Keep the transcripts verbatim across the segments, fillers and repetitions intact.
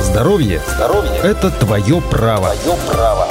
Здоровье, Здоровье – это твое право. Твое право.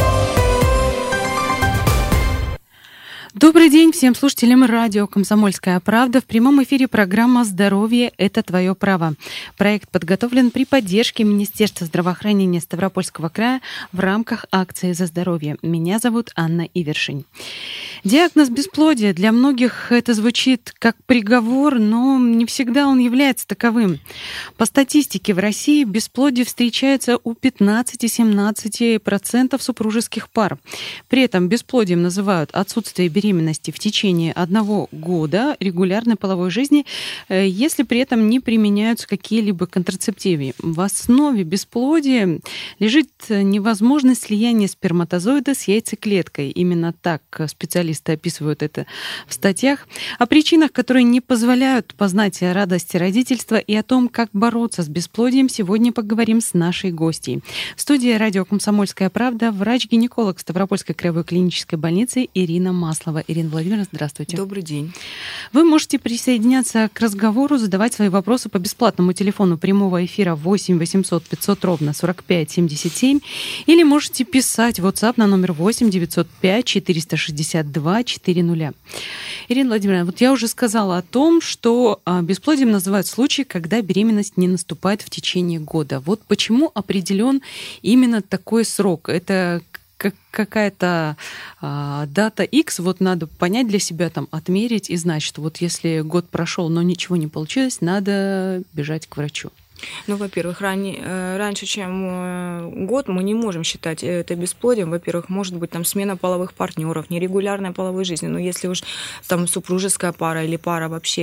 Добрый день всем слушателям радио «Комсомольская правда». В прямом эфире программа «Здоровье – это твое право». Проект подготовлен при поддержке Министерства здравоохранения Ставропольского края в рамках акции «За здоровье». Меня зовут Анна Ивершин. Диагноз бесплодия. Для многих это звучит как приговор, но не всегда он является таковым. По статистике, в России бесплодие встречается у пятнадцати-семнадцати процентов супружеских пар. При этом бесплодием называют отсутствие беременности беременности в течение одного года регулярной половой жизни, если при этом не применяются какие-либо контрацептивы. В основе бесплодия лежит невозможность слияния сперматозоида с яйцеклеткой. Именно так специалисты описывают это в статьях. О причинах, которые не позволяют познать радость родительства, и о том, как бороться с бесплодием, сегодня поговорим с нашей гостьей. В студии радио «Комсомольская правда» врач-гинеколог Ставропольской краевой клинической больницы Ирина Маслова. Ирина Владимировна, здравствуйте. Добрый день. Вы можете присоединяться к разговору, задавать свои вопросы по бесплатному телефону прямого эфира восемь восемьсот пятьсот ровно сорок пять семьдесят семь или можете писать в WhatsApp на номер восемь девятьсот пять четыреста шестьдесят два четыреста. Ирина Владимировна, вот я уже сказала о том, что бесплодием называют случаи, когда беременность не наступает в течение года. Вот почему определен именно такой срок? Это как какая-то а, дата X, вот надо понять для себя, там, отмерить и знать, что вот если год прошел, но ничего не получилось, надо бежать к врачу. Ну, во-первых, рани... раньше, чем год, мы не можем считать это бесплодием. Во-первых, может быть там смена половых партнеров, нерегулярная половой жизни. Но если уж там супружеская пара или пара вообще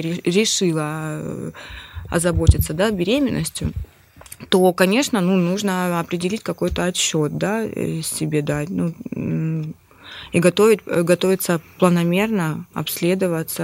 решила озаботиться, да, беременностью, то, конечно, ну, нужно определить какой-то отсчет, да, себе дать, ну, и готовить, готовиться планомерно, обследоваться,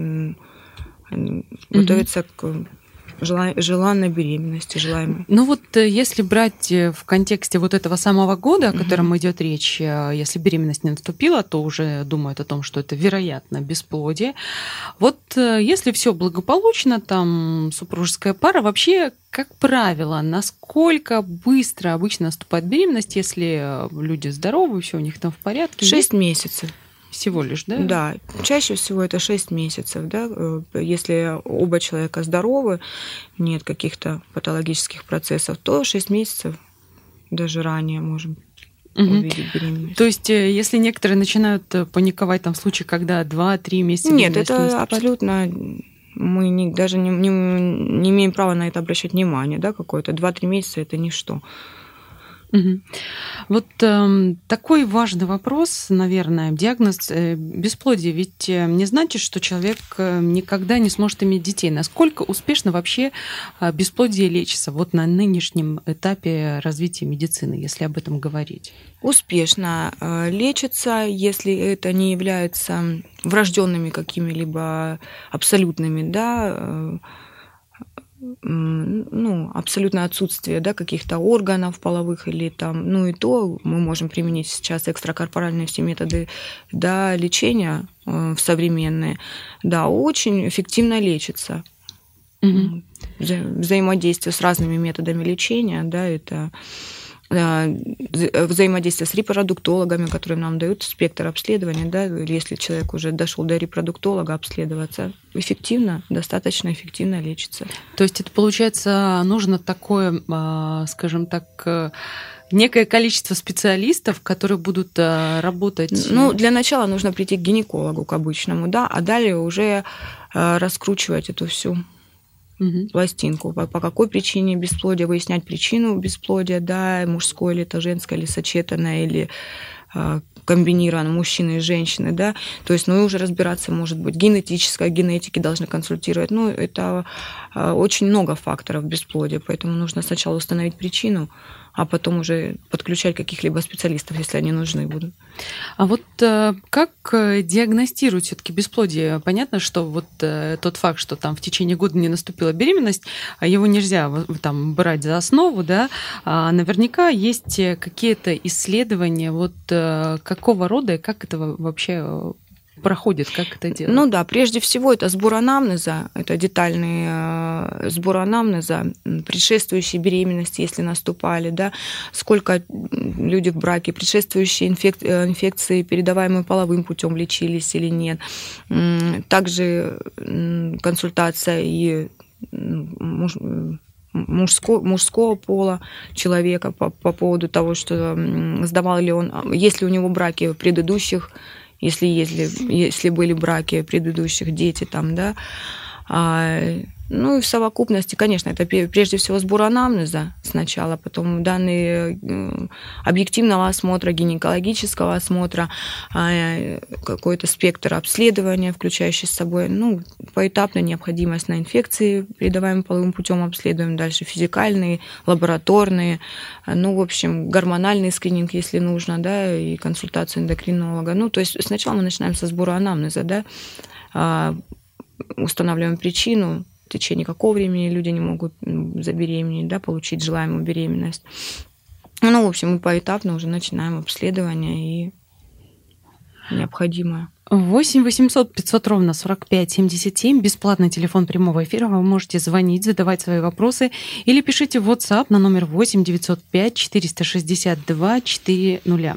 mm-hmm. готовиться к желанной беременности, желаемой. Ну вот если брать в контексте вот этого самого года, о котором mm-hmm. идет речь, если беременность не наступила, то уже думают о том, что это, вероятно, бесплодие. Вот если все благополучно, там супружеская пара, вообще, как правило, насколько быстро обычно наступает беременность, если люди здоровы, все у них там в порядке? Шесть месяцев. Всего лишь, да? Да, чаще всего это шесть месяцев, да, если оба человека здоровы, нет каких-то патологических процессов, то шесть месяцев, даже ранее можем угу. увидеть беременность. То есть, если некоторые начинают паниковать там в случае, когда два-три месяца нет, это наступает? Абсолютно, мы не, даже не, не, не имеем права на это обращать внимание, да, какое-то, два-три месяца это ничто. Угу. Вот э, такой важный вопрос, наверное, диагноз э, бесплодия. Ведь э, не значит, что человек э, никогда не сможет иметь детей. Насколько успешно вообще э, бесплодие лечится вот на нынешнем этапе развития медицины, если об этом говорить? Успешно э, лечится, если это не является врожденными какими-либо абсолютными, да, э, ну, абсолютное отсутствие, да, каких-то органов половых или там, ну и то мы можем применить сейчас экстракорпоральные все методы, да, лечения э, современные, да, очень эффективно лечится. Угу. Вза- взаимодействие с разными методами лечения, да, это взаимодействие с репродуктологами, которые нам дают спектр обследования, да, если человек уже дошел до репродуктолога, обследоваться эффективно, достаточно эффективно лечится. То есть это, получается, нужно такое, скажем так, некое количество специалистов, которые будут работать? Ну, для начала нужно прийти к гинекологу, к обычному, да, а далее уже раскручивать эту всю Угу. пластинку, по, по какой причине бесплодия, выяснять причину бесплодия, да, мужское или это женское, или сочетанное, или э, комбинированное, мужчины и женщины, да, то есть, ну, и уже разбираться, может быть, генетической генетики должны консультировать, ну, это э, очень много факторов бесплодия, поэтому нужно сначала установить причину, а потом уже подключать каких-либо специалистов, если они нужны будут. А вот э, как диагностируют все-таки бесплодие? Понятно, что вот э, тот факт, что там в течение года не наступила беременность, его нельзя там брать за основу, да, а наверняка есть какие-то исследования, вот э, какого рода и как это вообще проходит, как это делать? Ну да, прежде всего это сбор анамнеза, это детальный э, сбор анамнеза, предшествующие беременности, если наступали, да, сколько люди в браке, предшествующие инфек... инфекции, передаваемые половым путем, лечились или нет. Также консультация и муж... Мужского, мужского пола человека по, по поводу того, что сдавал ли он, есть ли у него браки в предыдущих, если, если, если были браки предыдущих, дети там, да. А, ну и в совокупности, конечно, это прежде всего сбор анамнеза сначала, потом данные объективного осмотра, гинекологического осмотра, какой-то спектр обследования, включающий с собой, ну, поэтапная необходимость на инфекции, передаваемые половым путем, обследуем дальше физикальные, лабораторные, ну, в общем, гормональный скрининг, если нужно, да, и консультацию эндокринолога. Ну, то есть сначала мы начинаем со сбора анамнеза, да, устанавливаем причину, в течение какого времени люди не могут забеременеть, да, получить желаемую беременность. Ну, в общем, мы поэтапно уже начинаем обследование и необходимое. восемь восемьсот пятьсот ровно сорок пять семьдесят семь, бесплатный телефон прямого эфира, вы можете звонить, задавать свои вопросы или пишите в WhatsApp на номер восемь девятьсот пять четыреста шестьдесят два четыреста.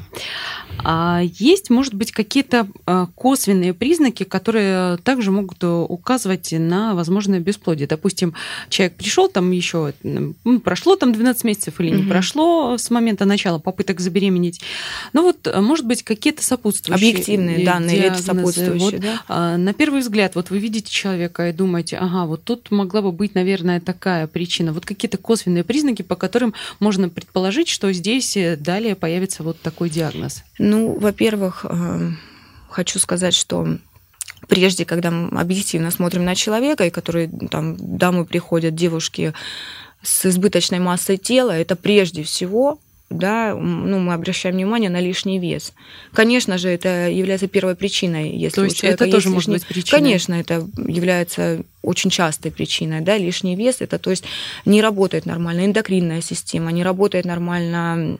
А есть, может быть, какие-то косвенные признаки, которые также могут указывать на возможное бесплодие? Допустим, человек пришел, там еще прошло там двенадцать месяцев или не угу. прошло с момента начала попыток забеременеть. Ну вот, может быть, какие-то сопутствующие объективные данные или сопутствующие, вот, да? На первый взгляд, вот вы видите человека и думаете, ага, вот тут могла бы быть, наверное, такая причина. Вот какие-то косвенные признаки, по которым можно предположить, что здесь далее появится вот такой диагноз. Ну, во-первых, хочу сказать, что прежде, когда мы объективно смотрим на человека, и которые там дамы приходят, девушки с избыточной массой тела, это прежде всего, да, ну, мы обращаем внимание на лишний вес. Конечно же, это является первой причиной, если То есть у человека это тоже есть может лишний... быть причиной? Конечно, это является очень частой причиной, да, лишний вес, это, то есть не работает нормально эндокринная система, не работает нормально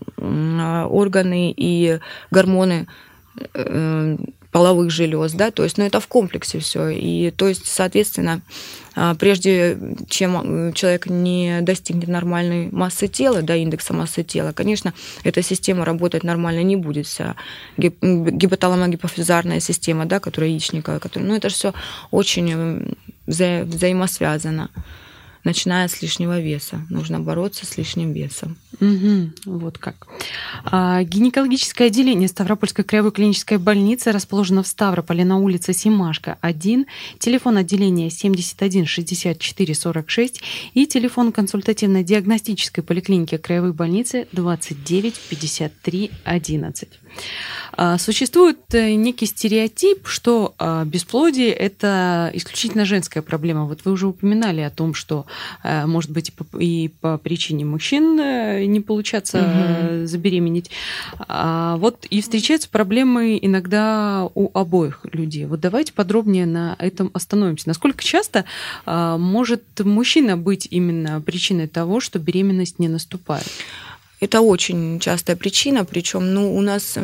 органы и гормоны половых желез, да, то есть, ну, это в комплексе все. И, то есть, соответственно, прежде чем человек не достигнет нормальной массы тела, да, индекса массы тела, конечно, эта система работать нормально не будет, вся гипоталамо-гипофизарная система, да, которая яичника, которая, ну, это же все очень вза- взаимосвязано. Начиная с лишнего веса. Нужно бороться с лишним весом. Угу, вот как. А, гинекологическое отделение Ставропольской краевой клинической больницы расположено в Ставрополе на улице Семашко, один. Телефон отделения семьдесят один шестьдесят четыре сорок шесть и телефон консультативно-диагностической поликлиники краевой больницы двадцать девять пятьдесят три одиннадцать. А, существует некий стереотип, что а, бесплодие – это исключительно женская проблема. Вот вы уже упоминали о том, что может быть, и по причине мужчин не получаться угу. забеременеть. А вот и встречаются проблемы иногда у обоих людей. Вот давайте подробнее на этом остановимся. Насколько часто может мужчина быть именно причиной того, что беременность не наступает? Это очень частая причина, причем, ну, у нас...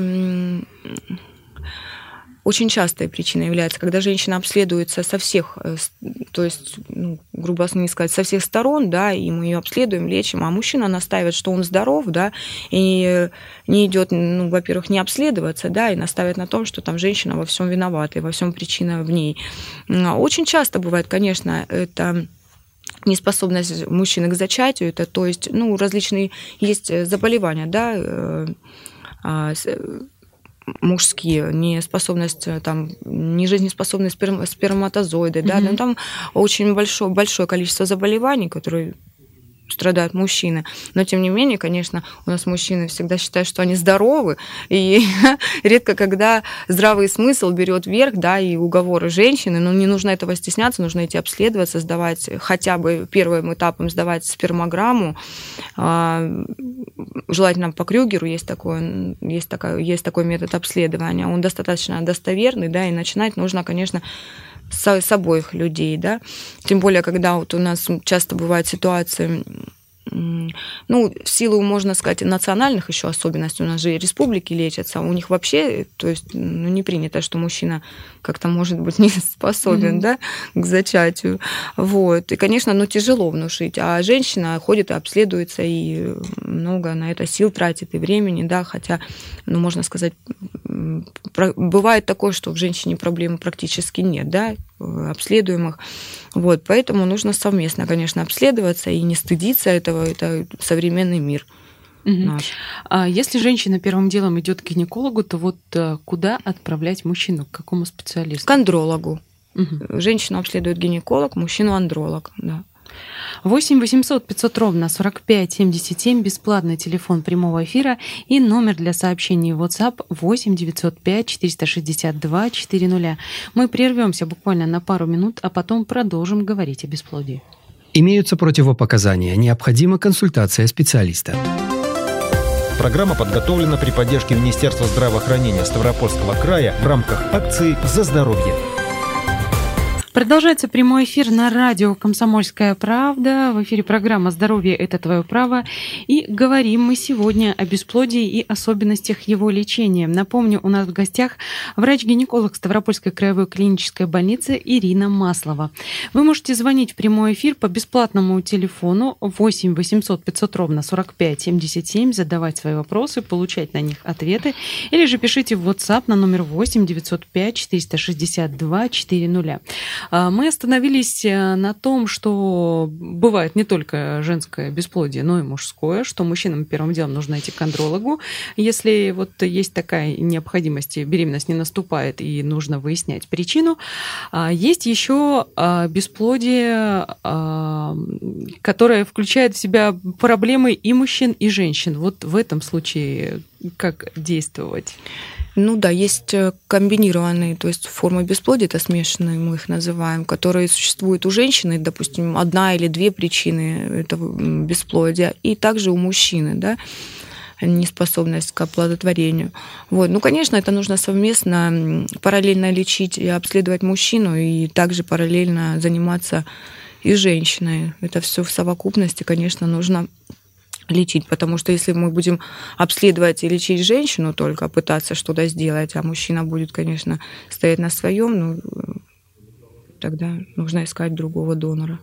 Очень частая причина является, когда женщина обследуется со всех, то есть, ну, грубо не сказать, со всех сторон, да, и мы ее обследуем, лечим, а мужчина настаивает, что он здоров, да, и не идет, ну, во-первых, не обследоваться, да, и настаивает на том, что там женщина во всем виновата, и во всем причина в ней. Очень часто бывает, конечно, это неспособность мужчины к зачатию, это, то есть, ну, различные есть заболевания, да, мужские, неспособность, там, нежизнеспособные сперм, сперматозоиды, mm-hmm. да, но там очень большое, большое количество заболеваний, которые страдают мужчины. Но, тем не менее, конечно, у нас мужчины всегда считают, что они здоровы, и редко когда здравый смысл берет верх, да, и уговоры женщины, но не нужно этого стесняться, нужно идти обследоваться, сдавать хотя бы первым этапом сдавать спермограмму, желательно по Крюгеру есть такой, есть, такая, есть такой метод обследования, он достаточно достоверный, да, и начинать нужно, конечно, с, с обоих людей, да, тем более, когда вот у нас часто бывают ситуации, ну, в силу, можно сказать, национальных еще особенностей, у нас же республики лечатся, у них вообще, то есть, ну, не принято, что мужчина как-то, может быть, не способен, mm-hmm. да, к зачатию. Вот. И, конечно, ну, тяжело внушить. А женщина ходит и обследуется, и много на это сил тратит, и времени, да, хотя, ну, можно сказать, бывает такое, что в женщине проблемы практически нет, да, обследуемых. Вот. Поэтому нужно совместно, конечно, обследоваться и не стыдиться этого. Это современный мир. Угу. А если женщина первым делом идет к гинекологу, то вот куда отправлять мужчину? К какому специалисту? К андрологу. Угу. Женщину обследует гинеколог, мужчину андролог. Да. восемь восемьсот пятьсот ровно сорок пять семьдесят семь, бесплатный телефон прямого эфира и номер для сообщений в WhatsApp восемь девятьсот пять четыреста шестьдесят два четыреста. Мы прервемся буквально на пару минут, а потом продолжим говорить о бесплодии. Имеются противопоказания. Необходима консультация специалиста. Программа подготовлена при поддержке Министерства здравоохранения Ставропольского края в рамках акции «За здоровье». Продолжается прямой эфир на радио «Комсомольская правда». В эфире программа «Здоровье – это твое право». И говорим мы сегодня о бесплодии и особенностях его лечения. Напомню, у нас в гостях врач-гинеколог Ставропольской краевой клинической больницы Ирина Маслова. Вы можете звонить в прямой эфир по бесплатному телефону восемь восемьсот пятьсот ровно сорок пять семьдесят семь, задавать свои вопросы, получать на них ответы. Или же пишите в WhatsApp на номер восемь девятьсот пять четыреста шестьдесят два четыреста. Мы остановились на том, что бывает не только женское бесплодие, но и мужское, что мужчинам первым делом нужно идти к андрологу. Если вот есть такая необходимость, беременность не наступает и нужно выяснять причину. Есть еще бесплодие, которое включает в себя проблемы и мужчин, и женщин. Вот в этом случае как действовать? Ну да, есть комбинированные, то есть формы бесплодия, это смешанные, мы их называем, которые существуют у женщины, допустим, одна или две причины этого бесплодия, и также у мужчины, да, неспособность к оплодотворению. Вот. Ну, конечно, это нужно совместно, параллельно лечить и обследовать мужчину, и также параллельно заниматься и женщиной. Это все в совокупности, конечно, нужно лечить, потому что если мы будем обследовать и лечить женщину только, пытаться что-то сделать, а мужчина будет, конечно, стоять на своем, ну, тогда нужно искать другого донора.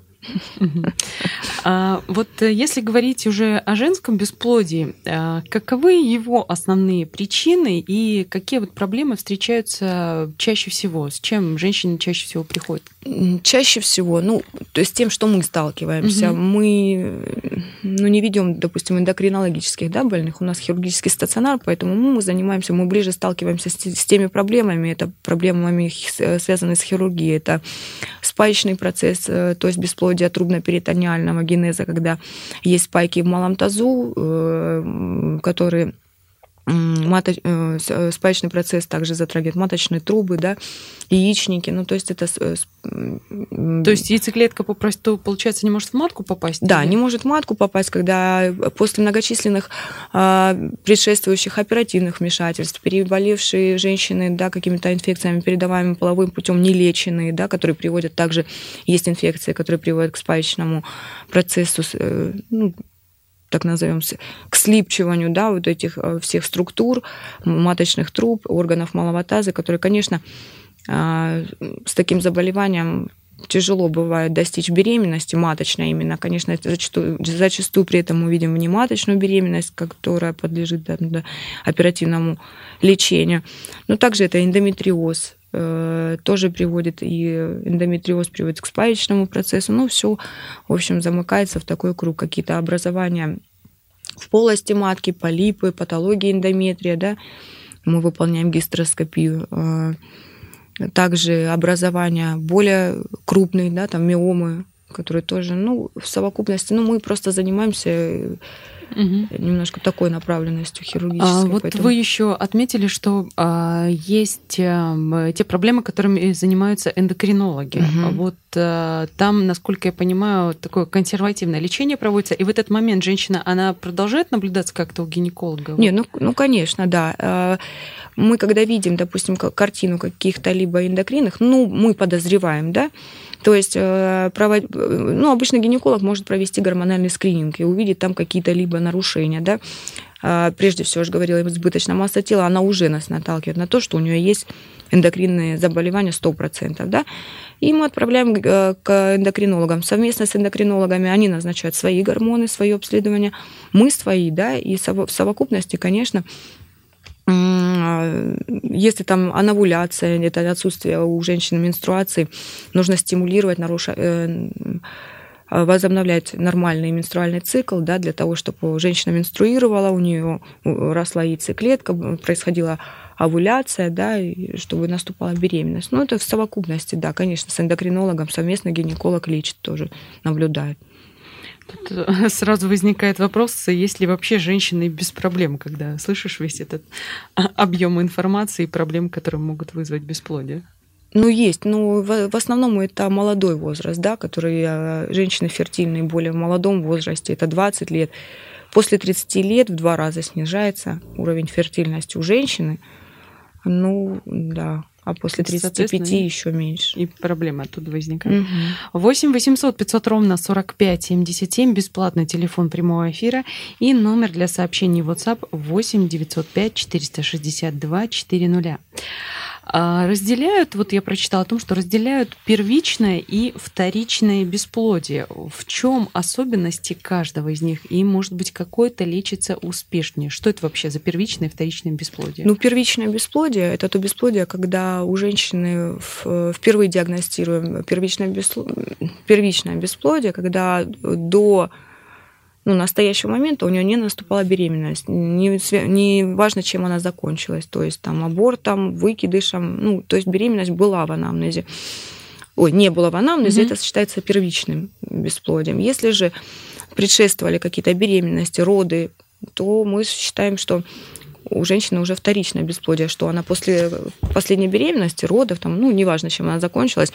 А вот если говорить уже о женском бесплодии, каковы его основные причины и какие вот проблемы встречаются чаще всего? С чем женщины чаще всего приходят? Чаще всего, ну, то есть с тем, что мы сталкиваемся. Угу. Мы ну, не ведем, допустим, эндокринологических, да, больных. У нас хирургический стационар, поэтому мы занимаемся, мы ближе сталкиваемся с, с теми проблемами. Это проблемами, связанные с хирургией. Это спаечный процесс, то есть бесплодие трубно-перитониального генеза, когда есть спайки в малом тазу, которые маточ... спаечный процесс также затрагивает маточные трубы, да, яичники, ну, то есть это... То есть яйцеклетка попросту, получается, не может в матку попасть? Да, или? Не может в матку попасть, когда после многочисленных предшествующих оперативных вмешательств, переболевшие женщины, да, какими-то инфекциями, передаваемыми половым путем, нелеченные, да, которые приводят также, есть инфекции, которые приводят к спаечному процессу, ну, так назовем, к слипчиванию, да, вот этих всех структур, маточных труб, органов малого таза, которые, конечно, с таким заболеванием тяжело бывает достичь беременности, маточной именно. Конечно, это зачастую, зачастую при этом мы видим внематочную беременность, которая подлежит да, да, оперативному лечению. Но также это эндометриоз, тоже приводит, и эндометриоз приводит к спаечному процессу. Ну, все, в общем, замыкается в такой круг. Какие-то образования в полости матки, полипы, патологии эндометрия, да. Мы выполняем гистероскопию. Также образования более крупные, да, там миомы, которые тоже, ну, в совокупности, ну, мы просто занимаемся угу. немножко такой направленностью хирургической. А, вот поэтому... вы еще отметили, что а, есть а, те проблемы, которыми занимаются эндокринологи. Угу. Вот а, там, насколько я понимаю, такое консервативное лечение проводится, и в этот момент женщина, она продолжает наблюдаться как-то у гинеколога? Не, ну, ну, конечно, да. Мы, когда видим, допустим, картину каких-то либо эндокринных, ну, мы подозреваем, да, То есть провод... ну, обычно гинеколог может провести гормональный скрининг и увидеть там какие-то либо нарушения, да. Прежде всего, я уже говорила, избыточная масса тела, она уже нас наталкивает на то, что у нее есть эндокринные заболевания сто процентов, да. И мы отправляем к эндокринологам. Совместно с эндокринологами они назначают свои гормоны, свое обследование, мы свои, да, и в совокупности, конечно, если там анавуляция, это отсутствие у женщин менструации, нужно стимулировать, нарушать, возобновлять нормальный менструальный цикл, да, для того, чтобы женщина менструировала, у нее росла яйцеклетка, происходила овуляция, да, и чтобы наступала беременность. Ну, это в совокупности, да, конечно, с эндокринологом совместно гинеколог лечит тоже, наблюдает. Тут сразу возникает вопрос, есть ли вообще женщины без проблем, когда слышишь весь этот объем информации и проблем, которые могут вызвать бесплодие? Ну, есть. Ну, в, в основном это молодой возраст, да, который женщины фертильные более в молодом возрасте, это двадцать лет. После тридцати лет в два раза снижается уровень фертильности у женщины. Ну, да. А после тридцати пяти еще меньше. И проблемы оттуда возникают. Угу. восемь восемьсот пятьсот ровно сорок пять семьдесят семь, бесплатный телефон прямого эфира и номер для сообщений в WhatsApp восемь девятьсот пять четыреста шестьдесят два четыреста. Разделяют, вот я прочитала о том, что разделяют первичное и вторичное бесплодие. В чем особенности каждого из них? И, может быть, какое-то лечится успешнее? Что это вообще за первичное и вторичное бесплодие? Ну, первичное бесплодие – это то бесплодие, когда у женщины впервые диагностируем первичное бесплодие, первичное бесплодие, когда до ну, настоящего момента у нее не наступала беременность. Не, не важно, чем она закончилась. То есть там абортом, выкидышем. Ну, то есть беременность была в анамнезе. Ой, не было в анамнезе, mm-hmm. это считается первичным бесплодием. Если же предшествовали какие-то беременности, роды, то мы считаем, что у женщины уже вторичное бесплодие, что она после последней беременности, родов, там, ну, неважно, чем она закончилась,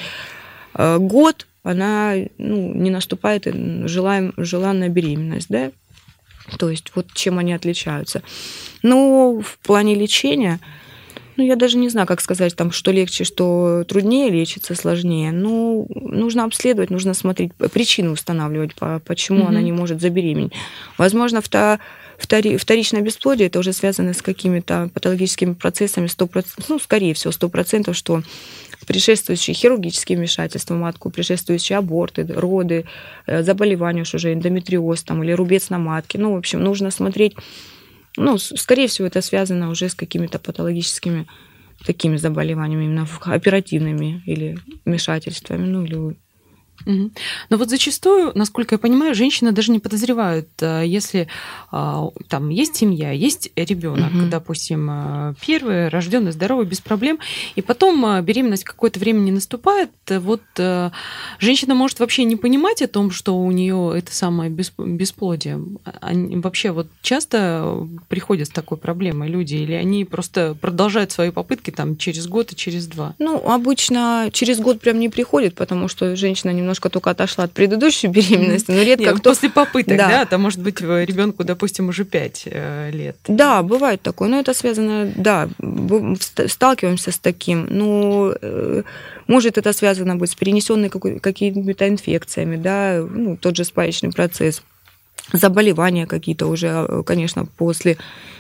год она ну, не наступает желаем, желанная беременность, да? То есть вот чем они отличаются. Но в плане лечения, ну, я даже не знаю, как сказать, там, что легче, что труднее лечится, сложнее. Ну, нужно обследовать, нужно смотреть, причины устанавливать, почему mm-hmm. она не может забеременеть. Возможно, вто, втори, вторичное бесплодие, это уже связано с какими-то патологическими процессами, сто процентов, ну, скорее всего, сто процентов, что предшествующие хирургические вмешательства в матку, предшествующие аборты, роды, заболевания уж уже, эндометриоз там, или рубец на матке. Ну, в общем, нужно смотреть. Ну, скорее всего, это связано уже с какими-то патологическими такими заболеваниями, именно оперативными или вмешательствами, ну, или... Угу. Но вот зачастую, насколько я понимаю, женщины даже не подозревают, если там есть семья, есть ребенок, угу. допустим, первый, рожденный, здоровый, без проблем, и потом беременность какое-то время не наступает, вот женщина может вообще не понимать о том, что у нее это самое бесплодие. Они вообще вот часто приходят с такой проблемой люди, или они просто продолжают свои попытки там через год и через два? Ну, обычно через год прям не приходит, потому что женщина немножко только отошла от предыдущей беременности, но редко Нет, кто... После попыток, да, да, там может быть ребенку, допустим, уже пять лет. Да, бывает такое, но это связано, да, сталкиваемся с таким, но может это связано быть с перенесенной какими-то инфекциями, да, ну, тот же спаечный процесс, заболевания какие-то уже, конечно, после...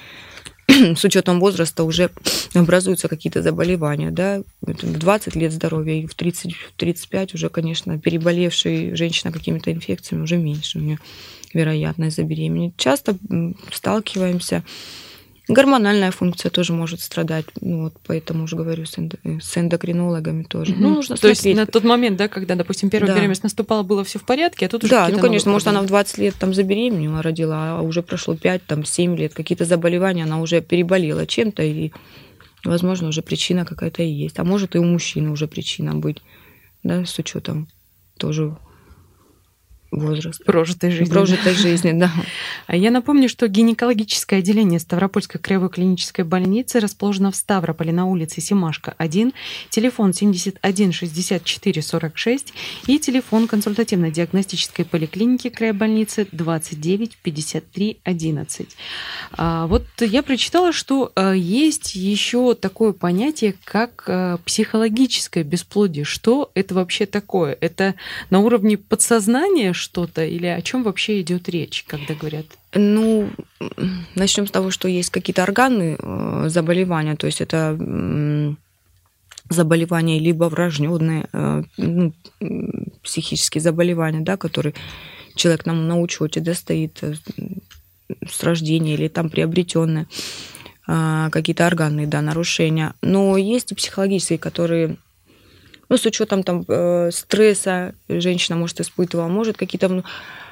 с учетом возраста уже образуются какие-то заболевания, да, в двадцать лет здоровья, и в тридцать-тридцать пять уже, конечно, переболевшая женщина какими-то инфекциями уже меньше, у нее вероятность забеременеть. Часто сталкиваемся. Гормональная функция тоже может страдать, ну, вот поэтому уже говорю с, эндо, с эндокринологами тоже. Mm-hmm. Ну, нужно То смотреть. есть на тот момент, да, когда, допустим, первая да. беременность наступала, было все в порядке, а тут уже да, ну, конечно, проблемы. Может, она в двадцать лет там забеременела, родила, а уже прошло пять, там, семь лет, какие-то заболевания, она уже переболела чем-то, и, возможно, уже причина какая-то и есть. А может, и у мужчины уже причина быть, да, с учетом тоже возраст. Прожитой жизни. Прожитой жизни, да. Я напомню, что гинекологическое отделение Ставропольской краевой клинической больницы расположено в Ставрополе на улице Семашко, один, телефон семьдесят один шестьдесят четыре сорок шесть и телефон консультативно-диагностической поликлиники крайбольницы двадцать девять пятьдесят три одиннадцать. Вот я прочитала, что есть еще такое понятие, как психологическое бесплодие. Что это вообще такое? Это на уровне подсознания что-то или о чем вообще идет речь, когда говорят? Ну, начнем с того, что есть какие-то органные заболевания, то есть это заболевания либо врожденные, ну, психические заболевания, да, которые человек нам на учете достоит с рождения или там приобретенные какие-то органные, да, нарушения. Но есть и психологические, которые, ну, с учетом там стресса женщина может испытывать, может какие-то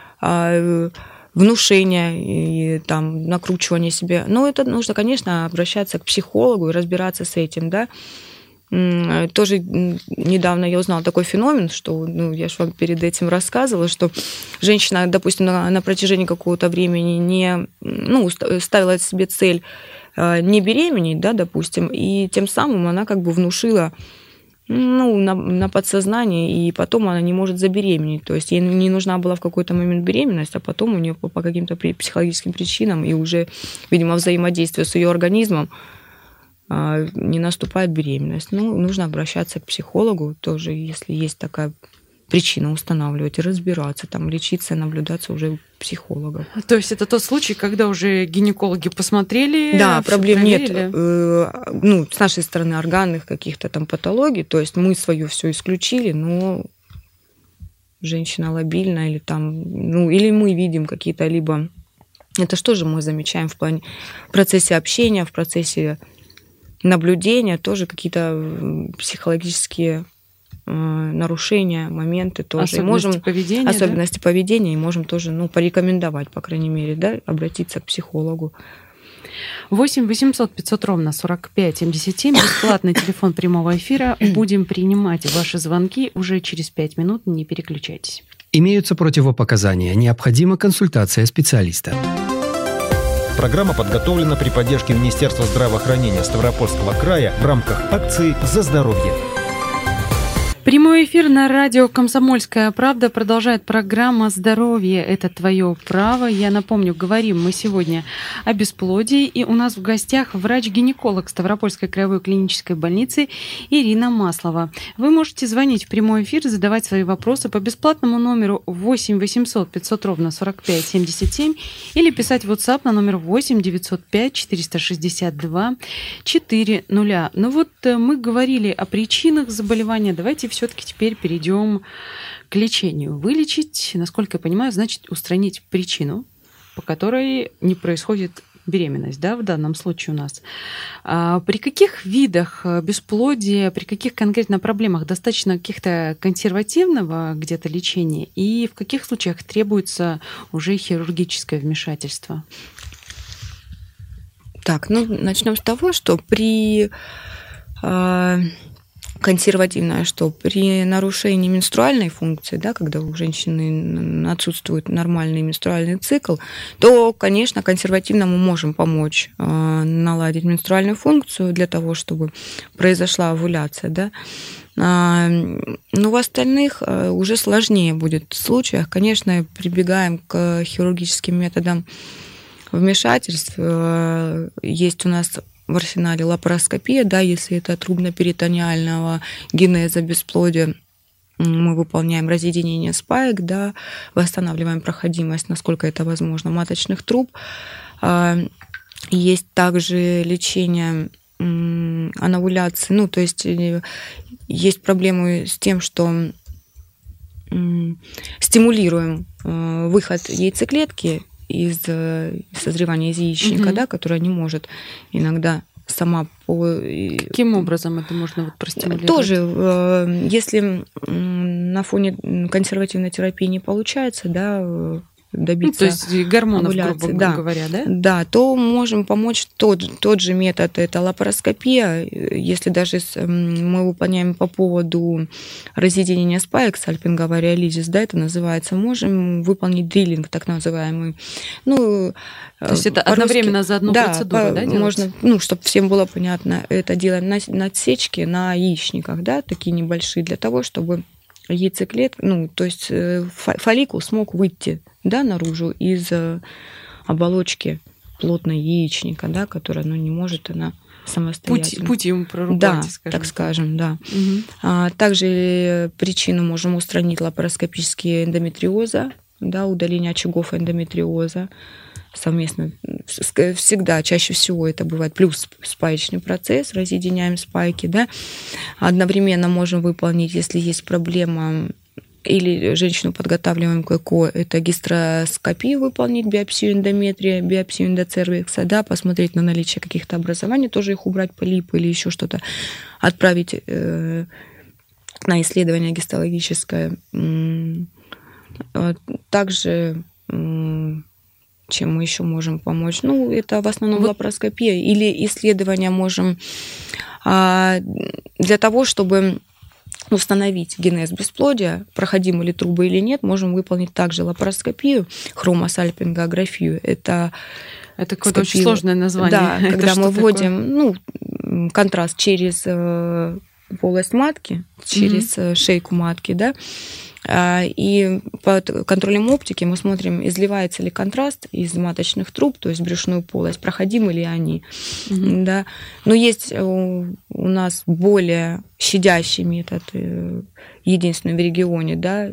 внушения и там накручивание себе. Но это нужно, конечно, обращаться к психологу и разбираться с этим, да. Тоже недавно я узнала такой феномен, что, ну, я же вам перед этим рассказывала, что женщина, допустим, на, на протяжении какого-то времени не, ну, ставила себе цель не беременеть, да, допустим, и тем самым она как бы внушила, ну, на, на подсознание, и потом она не может забеременеть. То есть ей не нужна была в какой-то момент беременность, а потом у нее по, по каким-то психологическим причинам и уже, видимо, взаимодействие с ее организмом не наступает беременность. Ну, нужно обращаться к психологу тоже, если есть такая причина, устанавливать и разбираться, там, лечиться, наблюдаться уже у психологов. То есть это тот случай, когда уже гинекологи посмотрели? Да, проблем нет. Ну, с нашей стороны органных каких-то там патологий, то есть мы свое все исключили, но женщина лобильна или там, ну, или мы видим какие-то либо... Это что же мы замечаем в плане в процессе общения, в процессе наблюдения, тоже какие-то психологические нарушения, моменты тоже. Особенности и можем, поведения, особенности да? поведения, и можем тоже, ну, порекомендовать, по крайней мере, да, обратиться к психологу. восемь восемьсот пятьсот ровно сорок пять семьдесят семь, бесплатный телефон прямого эфира. Будем принимать ваши звонки уже через пять минут, не переключайтесь. Имеются противопоказания, необходима консультация специалиста. Программа подготовлена при поддержке Министерства здравоохранения Ставропольского края в рамках акции «За здоровье». Прямой эфир на радио «Комсомольская правда» продолжает программа «Здоровье – это твое право». Я напомню, говорим мы сегодня о бесплодии, и у нас в гостях врач-гинеколог Ставропольской краевой клинической больницы Ирина Маслова. Вы можете звонить в прямой эфир, задавать свои вопросы по бесплатному номеру восемь восемьсот пятьсот ровно сорок пять семьдесят семь или писать в WhatsApp на номер восемь девятьсот пять четыреста шестьдесят два четыреста. Ну вот мы говорили о причинах заболевания. Давайте все-таки теперь перейдем к лечению. Вылечить, насколько я понимаю, значит устранить причину, по которой не происходит беременность, да, в данном случае у нас. А при каких видах бесплодия, при каких конкретно проблемах достаточно каких-то консервативного где-то лечения, и в каких случаях требуется уже хирургическое вмешательство? Так, ну, начнем с того, что при... Э- консервативное, что при нарушении менструальной функции, да, когда у женщины отсутствует нормальный менструальный цикл, то, конечно, консервативно мы можем помочь э, наладить менструальную функцию для того, чтобы произошла овуляция, да. А, но в остальных э, уже сложнее будет случаях. Конечно, прибегаем к хирургическим методам вмешательств. Э, есть у нас в арсенале лапароскопия, да, если это трубно-перитониального генеза бесплодия, мы выполняем разъединение спаек, да, восстанавливаем проходимость, насколько это возможно, маточных труб. Есть также лечение анавуляции, ну, то есть есть проблемы с тем, что стимулируем выход яйцеклетки из созревания из яичника, угу. да, которая не может иногда сама по... Каким образом это можно вот простимулировать? Тоже, если на фоне консервативной терапии не получается, да, добиться, ну, то есть гормонов, овуляции, грубо да, говоря, да? Да, то можем помочь тот, тот же метод, это лапароскопия. Если даже мы выполняем по поводу разъединения спаек, сальпинговариолизис, да, это называется, можем выполнить дриллинг, так называемый. Ну, то есть это одновременно за одну да, процедуру, по, да, можно, ну, чтобы всем было понятно, это делаем на, на отсечке, на яичниках, да, такие небольшие, для того, чтобы яйцеклетка, ну, то есть фолликул смог выйти, да, наружу из оболочки плотной яичника, да, которая, ну, не может она самостоятельно. Путь, путь ему прорубать, да, скажем так скажем, да. Угу. А, также причину можем устранить лапароскопические эндометриоза, да, удаление очагов эндометриоза совместно. Всегда, чаще всего это бывает плюс спаечный процесс, разъединяем спайки, да. Одновременно можем выполнить, если есть проблема, или женщину подготавливаем к ЭКО, это гистероскопию выполнить, биопсию эндометрия, биопсию эндоцервикса, да, посмотреть на наличие каких-то образований, тоже их убрать, полипы или еще что-то, отправить э, на исследование гистологическое. Также чем мы еще можем помочь? Ну, это в основном вот. лапароскопия или исследования можем а, для того, чтобы установить генез бесплодия, проходимы ли трубы или нет, можем выполнить также лапароскопию, хромосальпингографию. Это, это какое-то очень сложное название. Да, это когда мы вводим ну, контраст через полость матки, через mm-hmm. шейку матки, да, и под контролем оптики мы смотрим, изливается ли контраст из маточных труб, то есть брюшную полость, проходимы ли они. Mm-hmm. Да. Но есть у нас более щадящий метод, единственный в регионе, да,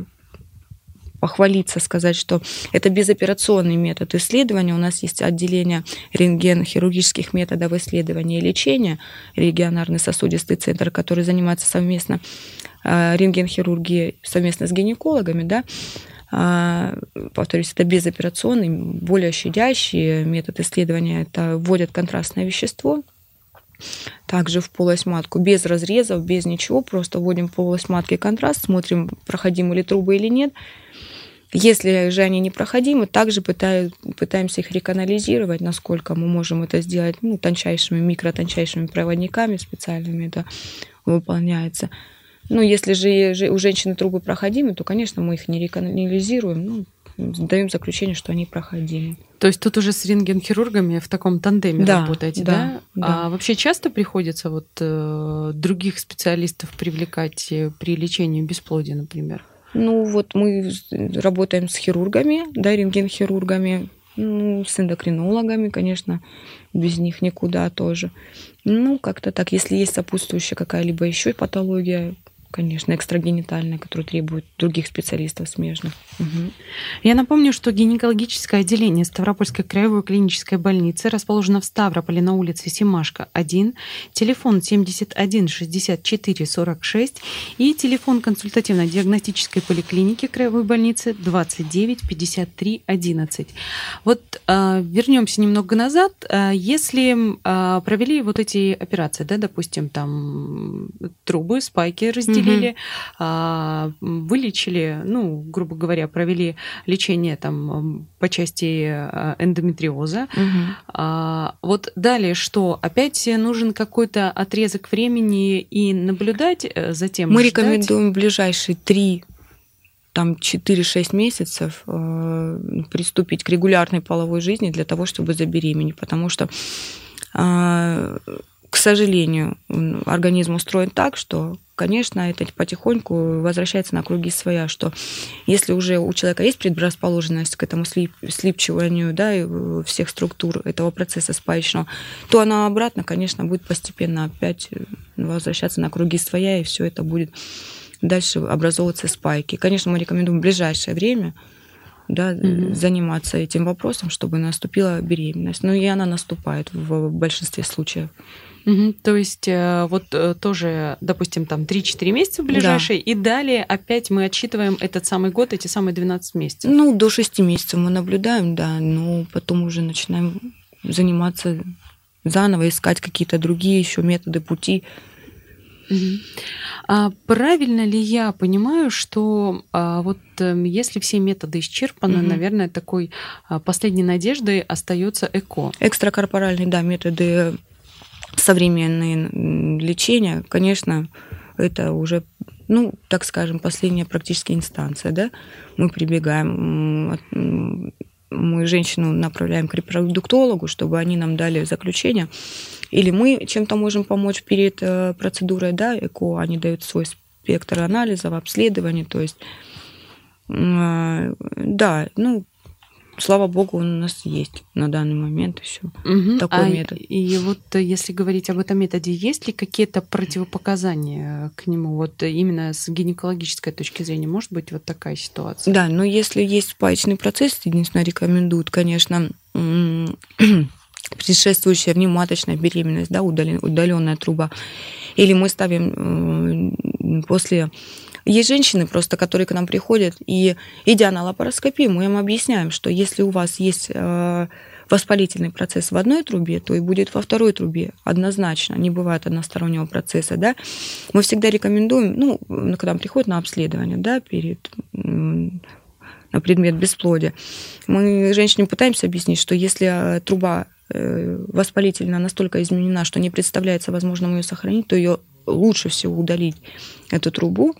похвалиться, сказать, что это безоперационный метод исследования. У нас есть отделение рентген-хирургических методов исследования и лечения, регионарный сосудистый центр, который занимается совместно рентген-хирургией совместно с гинекологами, да. Повторюсь, это безоперационный, более щадящий метод исследования. Это вводят контрастное вещество, также в полость матку, без разрезов, без ничего, просто вводим в полость матки контраст, смотрим, проходимы ли трубы или нет. Если же они непроходимы, также пытаем, пытаемся их реканализировать, насколько мы можем это сделать, ну, тончайшими, микротончайшими проводниками специальными это выполняется. Ну, если же у женщины трубы проходимы, то, конечно, мы их не реканализируем, ну, даем заключение, что они проходимы. То есть тут уже с рентгенхирургами в таком тандеме да, работаете, да? Да, да. А вообще часто приходится вот э, других специалистов привлекать при лечении бесплодия, например? Ну, вот мы работаем с хирургами, да, рентгенхирургами, ну, с эндокринологами, конечно, без них никуда тоже. Ну, как-то так. Если есть сопутствующая какая-либо еще патология, конечно, экстрагенитальная, которая требует других специалистов смежных. Угу. Я напомню, что гинекологическое отделение Ставропольской краевой клинической больницы расположено в Ставрополе на улице Семашко, один, телефон семьдесят один шестьдесят четыре сорок шесть и телефон консультативно-диагностической поликлиники краевой больницы двадцать девять пятьдесят три одиннадцать. Вот э, вернемся немного назад. Если э, провели вот эти операции, да, допустим, там трубы, спайки разделили, Mm-hmm. вылечили, ну, грубо говоря, провели лечение там по части эндометриоза. Mm-hmm. Вот далее что? Опять нужен какой-то отрезок времени и наблюдать за тем? Мы ждать? рекомендуем в ближайшие три, там четыре-шесть месяцев э, приступить к регулярной половой жизни для того, чтобы забеременеть, потому что э, к сожалению, организм устроен так, что, конечно, это потихоньку возвращается на круги своя, что если уже у человека есть предрасположенность к этому слип, слипчиванию, да, всех структур этого процесса спаечного, то она обратно, конечно, будет постепенно опять возвращаться на круги своя, и все это будет дальше образовываться спайки. Конечно, мы рекомендуем в ближайшее время, да, mm-hmm. заниматься этим вопросом, чтобы наступила беременность. Ну и она наступает в большинстве случаев. Угу, то есть вот тоже, допустим, там три-четыре месяца в ближайшие, да. И далее опять мы отсчитываем этот самый год, эти самые двенадцать месяцев. Ну, до шести месяцев мы наблюдаем, да, но потом уже начинаем заниматься заново, искать какие-то другие еще методы, пути. Угу. А правильно ли я понимаю, что а, вот если все методы исчерпаны, угу. наверное, такой а, последней надеждой остается ЭКО? Экстракорпоральные, да, методы современные лечения, конечно, это уже, ну, так скажем, последняя практически инстанция, да. Мы прибегаем, мы женщину направляем к репродуктологу, чтобы они нам дали заключение. Или мы чем-то можем помочь перед процедурой, да, ЭКО, они дают свой спектр анализов, обследований, то есть, да, ну, слава богу, он у нас есть на данный момент еще угу. такой а метод. И вот если говорить об этом методе, есть ли какие-то противопоказания к нему? Вот именно с гинекологической точки зрения может быть вот такая ситуация? Да, но если есть спаечный процесс, единственное, рекомендуют, конечно, предшествующая внематочная беременность, да, удаленная труба. Или мы ставим после... Есть женщины просто, которые к нам приходят, и идя на лапароскопию, мы им объясняем, что если у вас есть воспалительный процесс в одной трубе, то и будет во второй трубе однозначно. Не бывает одностороннего процесса, да. Мы всегда рекомендуем, ну, когда нам приходят на обследование, да, перед... на предмет бесплодия, мы женщине пытаемся объяснить, что если труба воспалительно настолько изменена, что не представляется возможным ее сохранить, то ее лучше всего удалить, эту трубу.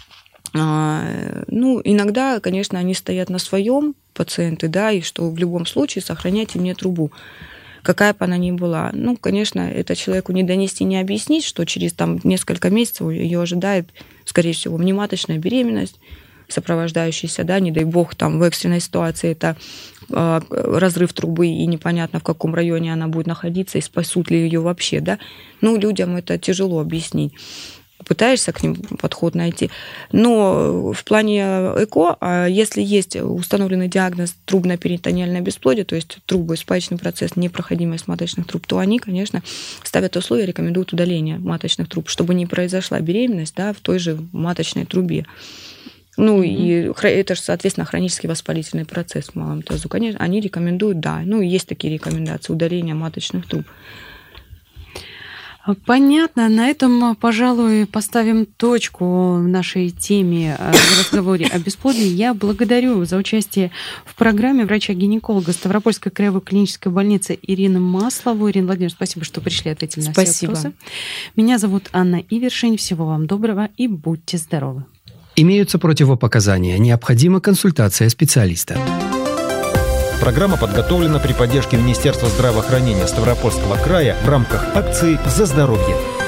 Ну, иногда, конечно, они стоят на своем, пациенты, да, и что в любом случае сохраняйте мне трубу, какая бы она ни была. Ну, конечно, это человеку не донести, не объяснить, что через там несколько месяцев ее ожидает, скорее всего, внематочная беременность, сопровождающаяся, да, не дай бог, там в экстренной ситуации это э, разрыв трубы, и непонятно, в каком районе она будет находиться, и спасут ли ее вообще, да. Ну, людям это тяжело объяснить. Пытаешься к ним подход найти. Но в плане ЭКО, если есть установленный диагноз трубно-перитонеальное бесплодие, то есть трубы, спаечный процесс, непроходимость маточных труб, то они, конечно, ставят условия, рекомендуют удаление маточных труб, чтобы не произошла беременность, да, в той же маточной трубе. Ну, mm-hmm. и это же, соответственно, хронический воспалительный процесс в малом тазу. Конечно, они рекомендуют, да. Ну, есть такие рекомендации, удаления маточных труб. Понятно. На этом, пожалуй, поставим точку в нашей теме в разговоре о бесплодии. Я благодарю за участие в программе врача-гинеколога Ставропольской краевой клинической больницы Ирину Маслову. Ирина Владимировна, спасибо, что пришли, ответили на все вопросы. Меня зовут Анна Ивершин. Всего вам доброго и будьте здоровы. Имеются противопоказания. Необходима консультация специалиста. Программа подготовлена при поддержке Министерства здравоохранения Ставропольского края в рамках акции «За здоровье».